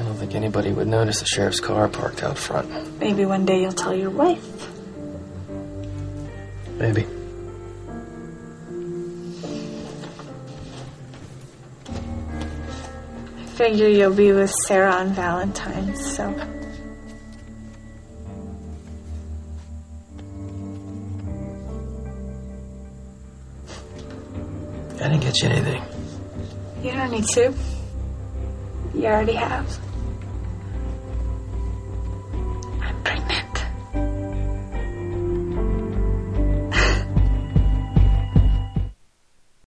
I don't think anybody would notice the sheriff's car parked out front. Maybe one day you'll tell your wife. Maybe. I figure you'll be with Sarah on Valentine's, so... I didn't get you anything. You don't need to. You already have.